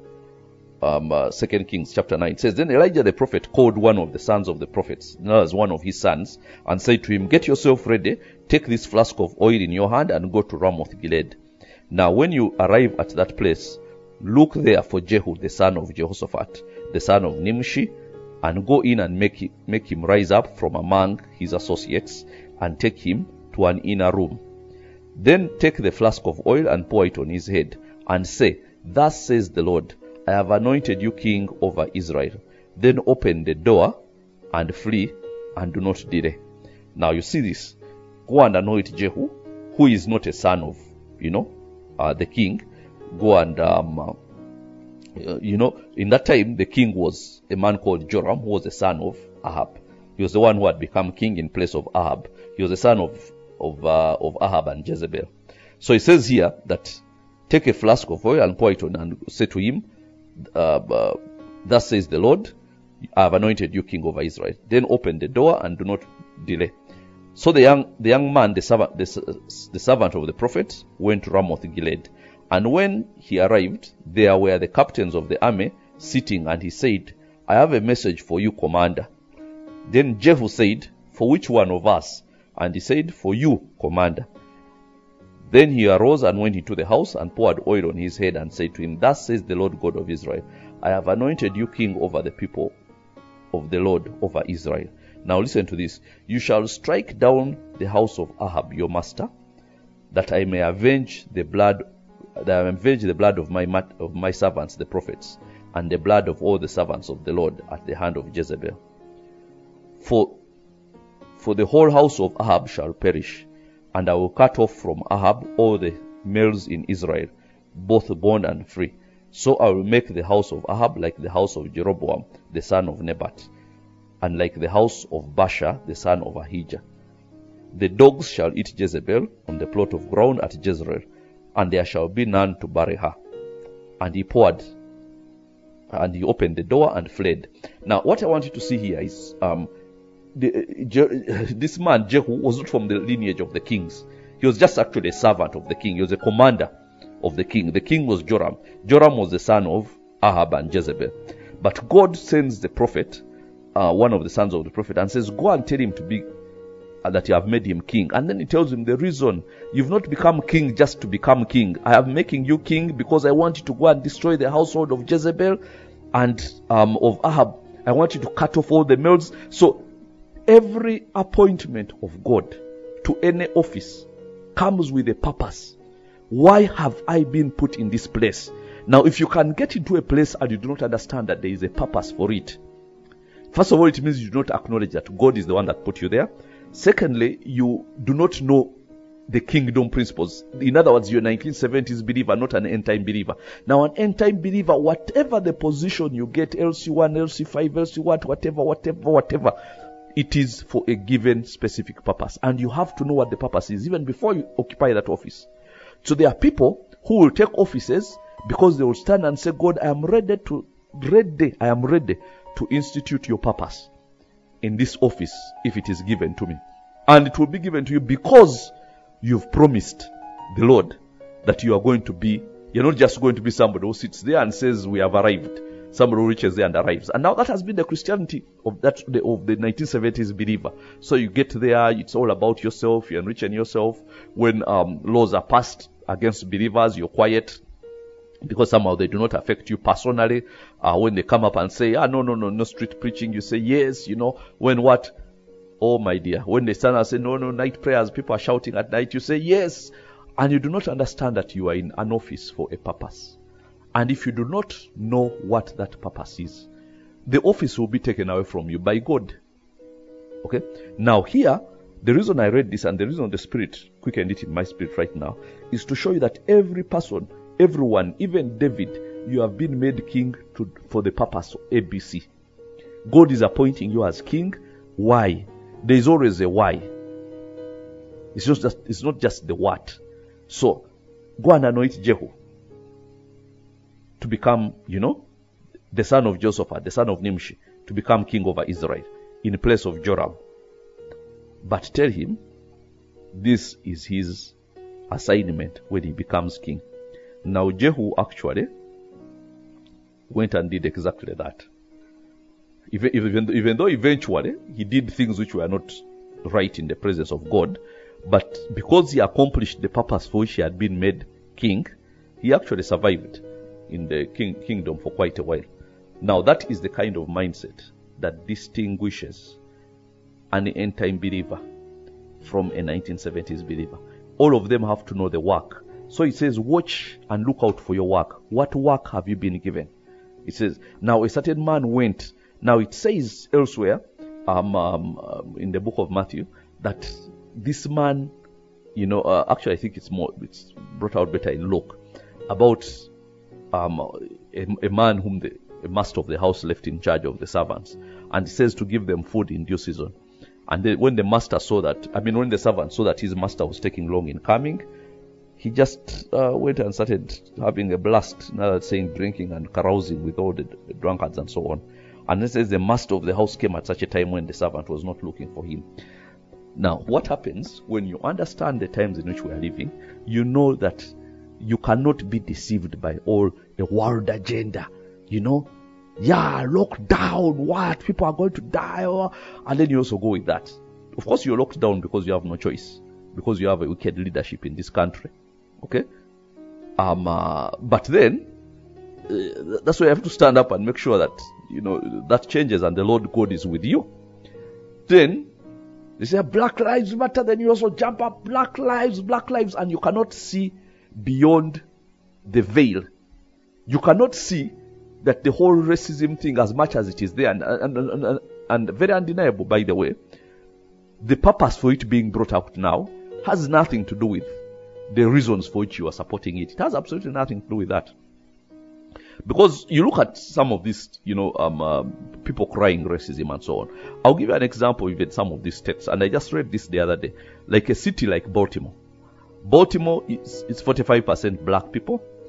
2 Kings chapter 9. It says, then Elijah the prophet called one of the sons of the prophets, as one of his sons, and said to him, get yourself ready, take this flask of oil in your hand and go to Ramoth Gilead. Now when you arrive at that place, look there for Jehu the son of Jehoshaphat, the son of Nimshi, and go in and make him rise up from among his associates, and take him to an inner room. Then take the flask of oil and pour it on his head, and say, thus says the Lord, I have anointed you king over Israel. Then open the door and flee, and do not delay. Now you see this. Go and anoint Jehu, who is not a son of, the king. Go and, in that time, the king was a man called Joram, who was the son of Ahab. He was the one who had become king in place of Ahab. He was the son of Ahab and Jezebel. So it says here that take a flask of oil and pour it on, and say to him, thus says the Lord, I have anointed you king over Israel. Then open the door and do not delay. So the young man, the servant of the prophet, went to Ramoth Gilead. And when he arrived, there were the captains of the army sitting, and he said, I have a message for you, commander. Then Jehu said, for which one of us? And he said, for you, commander. Then he arose and went into the house and poured oil on his head and said to him, thus says the Lord God of Israel, I have anointed you king over the people of the Lord, over Israel. Now listen to this. You shall strike down the house of Ahab your master, that I may avenge the blood of my servants the prophets, and the blood of all the servants of the Lord at the hand of Jezebel. For the whole house of Ahab shall perish, and I will cut off from Ahab all the males in Israel, both bond and free. So I will make the house of Ahab like the house of Jeroboam the son of Nebat, and like the house of Baasha the son of Ahijah. The dogs shall eat Jezebel on the plot of ground at Jezreel, and there shall be none to bury her. And he poured And he opened the door and fled. Now, what I want you to see here is this man, Jehu, was not from the lineage of the kings. He was just actually a servant of the king. He was a commander of the king. The king was Joram. Joram was the son of Ahab and Jezebel. But God sends the prophet, one of the sons of the prophet, and says, go and tell him to be that you have made him king. And then he tells him the reason you've not become king just to become king. I am making you king because I want you to go and destroy the household of Jezebel and of Ahab. I want you to cut off all the males. So every appointment of God to any office comes with a purpose. Why have I been put in this place? Now, if you can get into a place and you do not understand that there is a purpose for it, first of all, it means you do not acknowledge that God is the one that put you there. Secondly, you do not know the kingdom principles. In other words, you're a 1970s believer, not an end-time believer. Now, an end-time believer, whatever the position you get, LC1, LC5, LC1, whatever, it is for a given specific purpose. And you have to know what the purpose is even before you occupy that office. So there are people who will take offices because they will stand and say, God, I am ready to institute your purpose in this office if it is given to me. And it will be given to you because you've promised the Lord that you are going to be, you're not just going to be somebody who sits there and says, we have arrived. Somebody who reaches there and arrives. And now that has been the Christianity of the 1970s believer. So you get there, it's all about yourself, you're enriching yourself. When laws are passed against believers, you're quiet because somehow they do not affect you personally. When they come up and say, no street preaching, you say yes. When what? Oh my dear, when they stand and say no night prayers, people are shouting at night, you say yes. And you do not understand that you are in an office for a purpose. And if you do not know what that purpose is, the office will be taken away from you by God. Okay? Now here, the reason I read this and the reason the Spirit quickened it in my spirit right now is to show you that every person, everyone, even David, you have been made king for the purpose of ABC. God is appointing you as king. Why? There is always a why. It's not just the what. So, go and anoint Jehu to become, the son of Josaphat, the son of Nimshi, to become king over Israel in place of Joram. But tell him this is his assignment when he becomes king. Now Jehu actually went and did exactly that. Even though eventually he did things which were not right in the presence of God, but because he accomplished the purpose for which he had been made king, he actually survived in the kingdom for quite a while. Now that is the kind of mindset that distinguishes an end-time believer from a 1970s believer. All of them have to know the work. So it says, watch and look out for your work. What work have you been given? It says, now a certain man went. Now it says elsewhere, in the book of Matthew, that this man, actually I think it's brought out better in Luke, about a man whom the master of the house left in charge of the servants, and he says to give them food in due season. And then when the servant saw that his master was taking long in coming, he just went and started having a blast, saying drinking and carousing with all the drunkards and so on. And it says the master of the house came at such a time when the servant was not looking for him. Now, what happens when you understand the times in which we are living? You know that you cannot be deceived by all a world agenda. Lockdown, what? People are going to die. And then you also go with that. Of course, you're locked down because you have no choice. Because you have a wicked leadership in this country. Okay? But then, that's why you have to stand up and make sure that, that changes and the Lord God is with you. Then, they say, Black Lives Matter. Then you also jump up, Black Lives. And you cannot see beyond the veil. You cannot see that the whole racism thing, as much as it is there, and very undeniable, by the way, the purpose for it being brought out now has nothing to do with the reasons for which you are supporting it. It has absolutely nothing to do with that. Because you look at some of these, people crying racism and so on. I'll give you an example even some of these states, and I just read this the other day. Like a city like Baltimore. Baltimore is 45% black people.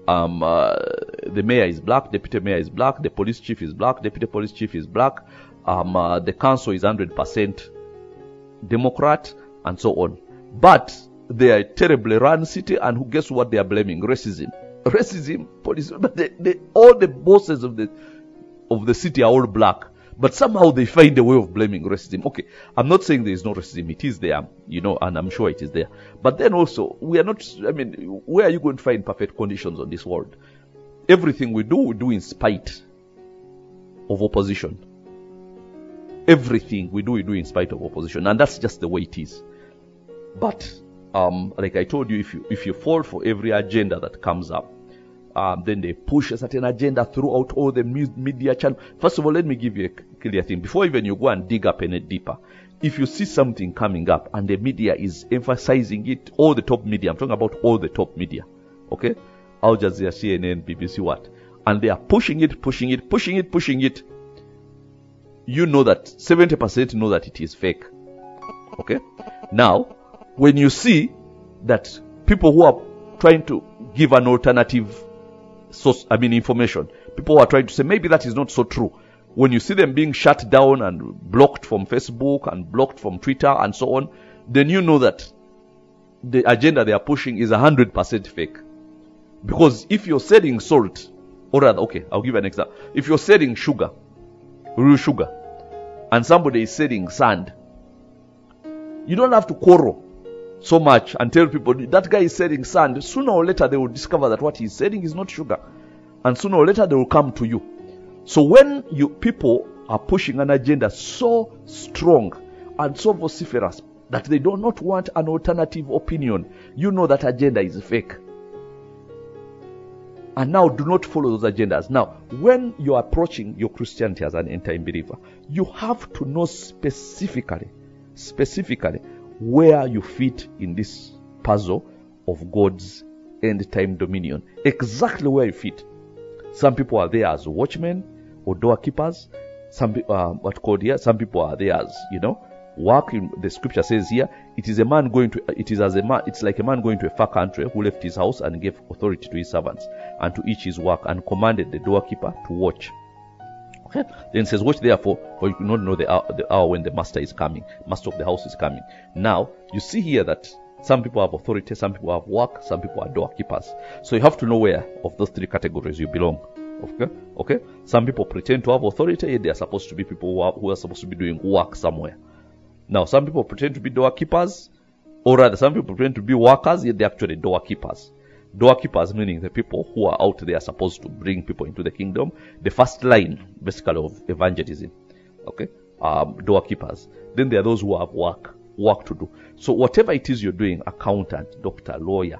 The mayor is black, deputy mayor is black, the police chief is black, deputy police chief is black, the council is 100% Democrat, and so on. But they are a terribly run city, and guess what they are blaming? Racism. Racism, police, but all the bosses of the city are all black. But somehow they find a way of blaming racism. Okay, I'm not saying there is no racism. It is there, and I'm sure it is there. But then also, we are not, where are you going to find perfect conditions on this world? Everything we do in spite of opposition. Everything we do in spite of opposition. And that's just the way it is. But, like I told you, if you fall for every agenda that comes up, then they push a certain agenda throughout all the media channels. First of all, let me give you a clear thing. Before even you go and dig up any deeper, if you see something coming up and the media is emphasizing it, all the top media, I'm talking about all the top media, okay? Al Jazeera, CNN, BBC, what? And they are pushing it, you know that 70% know that it is fake, okay? Now, when you see that people who are trying to give an alternative information, people who are trying to say maybe that is not so true, when you see them being shut down and blocked from Facebook and blocked from Twitter and so on, then you know that the agenda they are pushing is 100% fake. Because if you're selling salt, or rather, okay, I'll give an example. If you're selling sugar, real sugar, and somebody is selling sand, you don't have to quarrel so much and tell people that guy is selling sand. Sooner or later they will discover that what he's selling is not sugar, and sooner or later they will come to you. So when people are pushing an agenda so strong and so vociferous that they do not want an alternative opinion, you know that agenda is fake. And now do not follow those agendas. Now, when you are approaching your Christianity as an end-time believer, you have to know specifically where you fit in this puzzle of God's end-time dominion. Exactly where you fit. Some people are there as watchmen or doorkeepers. Some people are there as, work. The scripture says here, it's like a man going to a far country who left his house and gave authority to his servants and to each his work and commanded the doorkeeper to watch. Okay? Then it says, watch therefore, for you do not know the hour when the master of the house is coming. Now, you see here that some people have authority, some people have work, some people are doorkeepers. So you have to know where of those three categories you belong. Okay? Some people pretend to have authority, yet they are supposed to be people who are supposed to be doing work somewhere. Now, some people pretend to be doorkeepers, or rather, some people pretend to be workers, yet they're actually doorkeepers. Doorkeepers meaning the people who are out there supposed to bring people into the kingdom. The first line, basically, of evangelism. Okay? Doorkeepers. Then there are those who have work to do. So whatever it is you're doing, accountant, doctor, lawyer,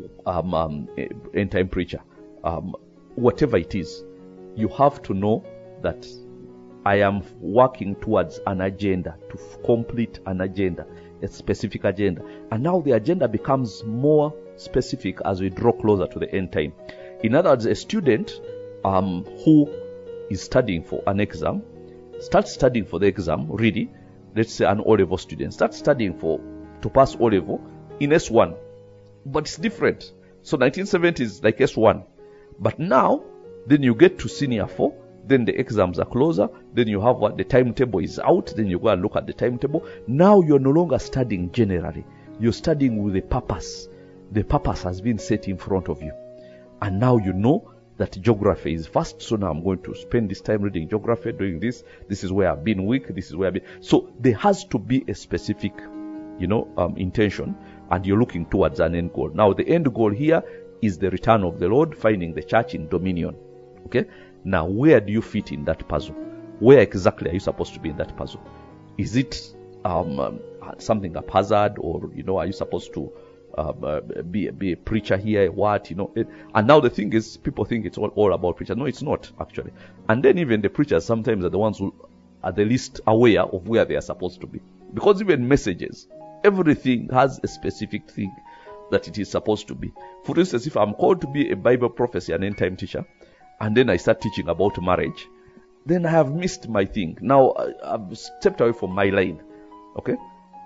end-time preacher, whatever it is, you have to know that I am working towards an agenda, to complete an agenda, a specific agenda. And now the agenda becomes more specific as we draw closer to the end time. In other words, a student who is studying for an exam, starts studying for the exam, really, let's say an O-level student, starts studying to pass O-level in S1. But it's different. So 1970 is like S1. But now, then you get to senior 4, then the exams are closer, then you have the timetable is out, then you go and look at the timetable. Now you're no longer studying generally. You're studying with a purpose. The purpose has been set in front of you. And now you know that geography is first, so now I'm going to spend this time reading geography, doing this. This is where I've been weak, this is where I've been. So there has to be a specific, intention, and you're looking towards an end goal. Now the end goal here is the return of the Lord, finding the church in dominion. Okay? Now, where do you fit in that puzzle? Where exactly are you supposed to be in that puzzle? Is it something haphazard, or are you supposed to be a preacher here? What and now the thing is, people think it's all about preachers. No, it's not actually. And then even the preachers sometimes are the ones who are the least aware of where they are supposed to be, because even messages, everything has a specific thing that it is supposed to be. For instance, if I'm called to be a Bible prophecy, an end-time teacher, and then I start teaching about marriage, then I have missed my thing. Now I've stepped away from my lane. Okay?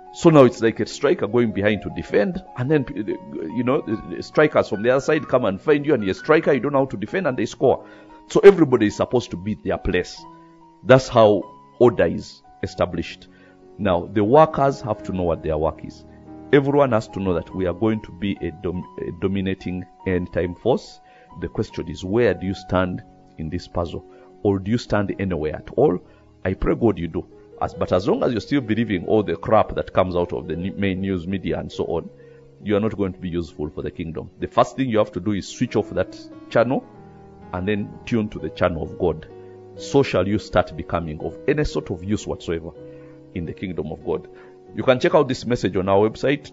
So now it's like a striker going behind to defend, and then, strikers from the other side come and find you, and you're a striker, you don't know how to defend, and they score. So everybody is supposed to be their place. That's how order is established. Now, the workers have to know what their work is. Everyone has to know that we are going to be a dominating end-time force. The question is, where do you stand in this puzzle? Or do you stand anywhere at all? I pray God you do. But as long as you're still believing all the crap that comes out of the main news media and so on, you are not going to be useful for the kingdom. The first thing you have to do is switch off that channel and then tune to the channel of God. So shall you start becoming of any sort of use whatsoever in the kingdom of God. You can check out this message on our website,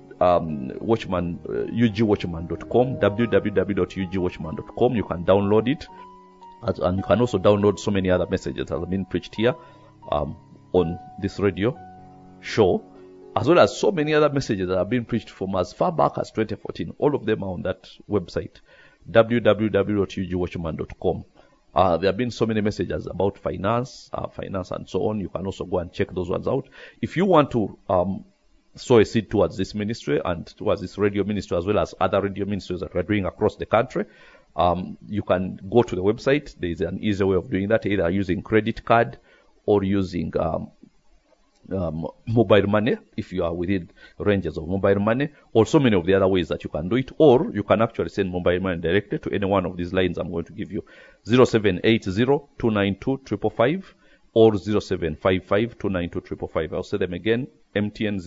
ugwatchman.com, www.ugwatchman.com. You can download it, and you can also download so many other messages that have been preached here on this radio show, as well as so many other messages that have been preached from as far back as 2014. All of them are on that website, www.ugwatchman.com. There have been so many messages about finance and so on. You can also go and check those ones out. If you want to sow a seed towards this ministry and towards this radio ministry, as well as other radio ministries that we're doing across the country, you can go to the website. There is an easy way of doing that, either using credit card or using mobile money, if you are within ranges of mobile money, or so many of the other ways that you can do it. Or you can actually send mobile money directly to any one of these lines I'm going to give you: 0780-292-555 or 0755-292-555. I'll say them again: MTN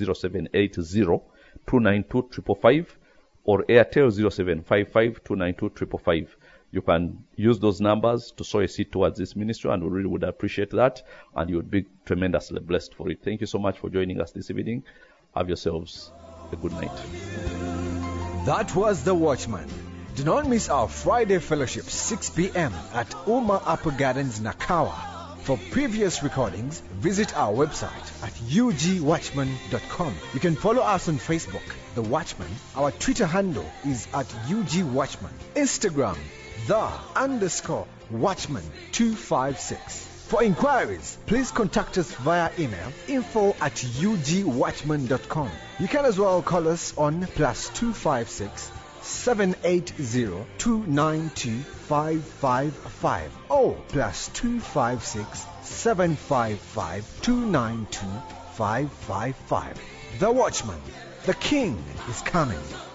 0780-292-555 or Airtel 0755-292-555. You can use those numbers to sow a seed towards this ministry, and we really would appreciate that, and you would be tremendously blessed for it. Thank you so much for joining us this evening. Have yourselves a good night. That was The Watchman. Do not miss our Friday fellowship, 6 p.m. at Uma Upper Gardens, Nakawa. For previous recordings, visit our website at ugwatchman.com. You can follow us on Facebook, The Watchman. Our Twitter handle is at ugwatchman. Instagram, _Watchman256. For inquiries, please contact us via email, info@ugwatchman.com. You can as well call us on +256 780-292-555 or +256 755-292-555. The Watchman, the King is coming.